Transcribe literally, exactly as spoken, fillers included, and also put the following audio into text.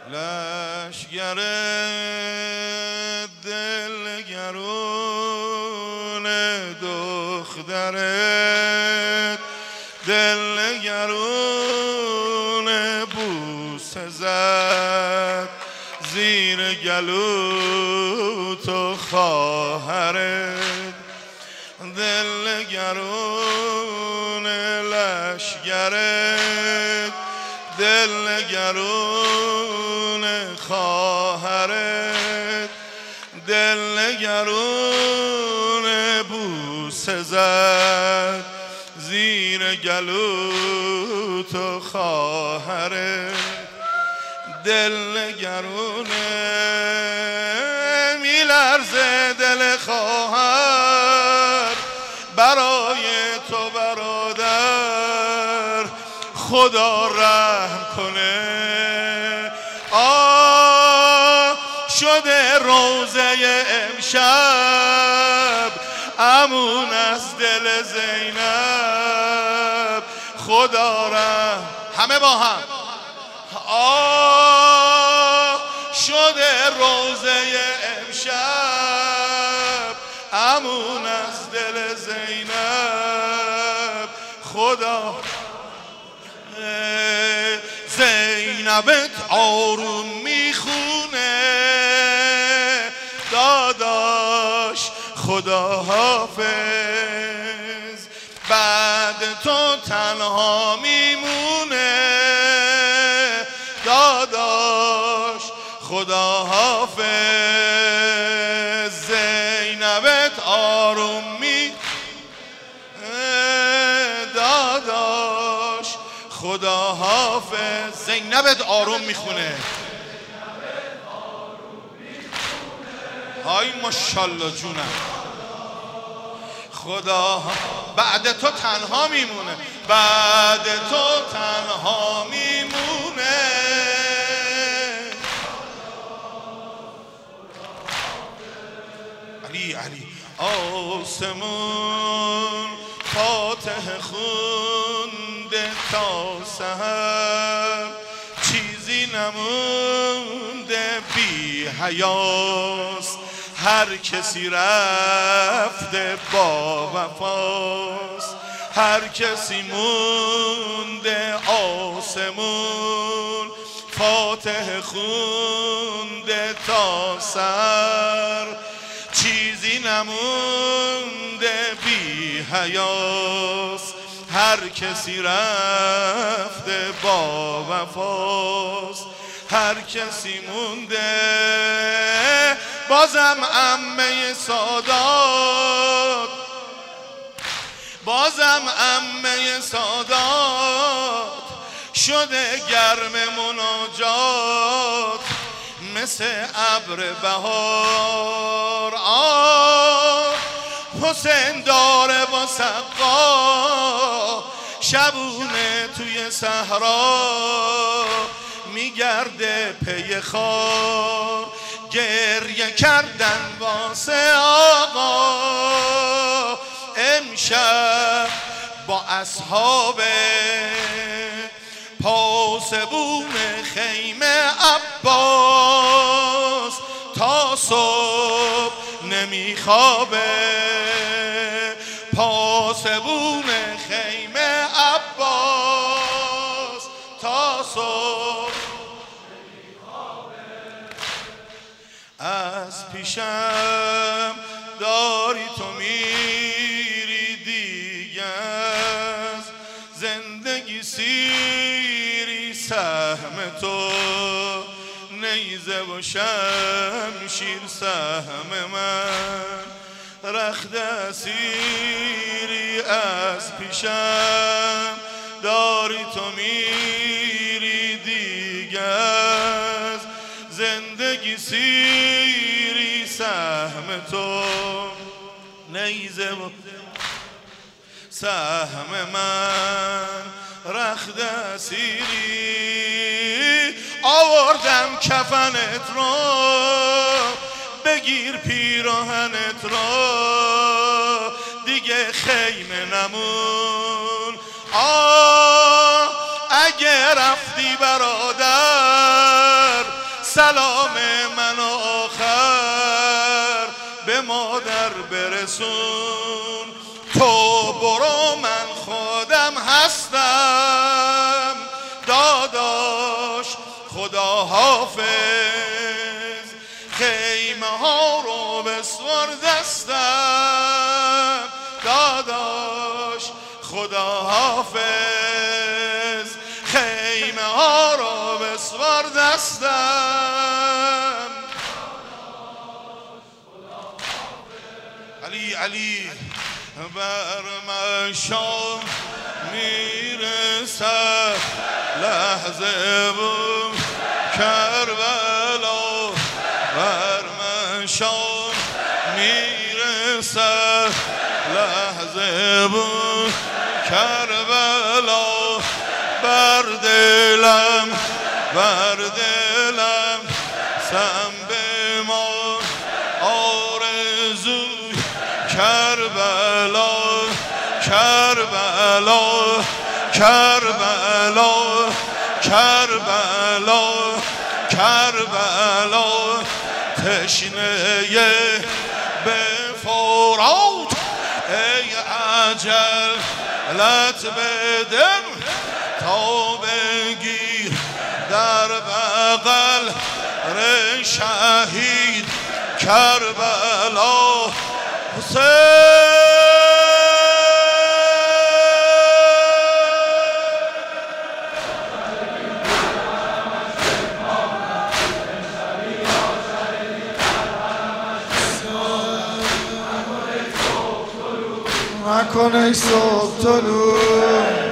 لشگر دلگرون دخترت دلگرون بوسه زد زیر گلو تو خواهرت دلگرون لشگرت دلگرون خواهرت دلگرون بوسه زد زیر گلو تو خواهرت دلگرونه میلرزه دل خواهر برای تو برادر خدا رحم کنه آه شده روزه امشب امون از دل زینب خدا رحم همه با هم آه شده روزه امشب امون از دل زینب خدا زینبت آروم میخونه داداش خدا حافظ بعد تو تنها میمونه داداش خدا حافظ زینبت آروم می داداش خدا حافظ زینبت آروم میخونه های ماشالله جونم خدا بعد تو تنها میمونه بعد تو تنها میمونه علی علی آسمون فاتح خونده تا سحر چیزی نمونده بی حیاست هر کسی رفته با وفاست هر کسی مونده آسمون فاتح خونده تا سر چیزی نمونده بی حیاست هر کسی رفته با وفاست هر کسی مونده بازم عمه سادات بازم عمه سادات شده گرم مناجات مثل ابر بهار آه حسین داره با سقا شبونه توی صحرا میگرده پی خار گریه کردن واسه آقا امشب با اصحاب پاسبون خیمه عباس تا صبح نمیخوابه پاسبون خیمه عباس تا صبح از پیشم داری تو میری دیگه از زندگی سیری سهم تو نیزه و شمشیر سهم من رخت اسیری از پیشم داری تو میری دیگه از زندگی سیری سهم تو نیزه و سهم من رخت اسیری آوردم کفنت رو بگیر پیراهنت رو دیگه خیمه نمون آه اگه رفتی برادر پیام من آخر به مادر برسون. تو برو من خودم هستم داداش خدا حافظ. خیمه ها رو بسوار دستم داداش خدا حافظ. خیمه ها رو بسوار دستم. علی علی بر مشام میرسد لحظه بود کربلا. بر مشام میرسد لحظه بود کربلا. بر دلم بر دلم سم بمان آرزوی کربلا. کربلا کربلا کربلا کربلا. تشنه به فرات ای عجلت بدم تا بگیر در بغل شهید کربلا. حسین نکن ای صبح طلوع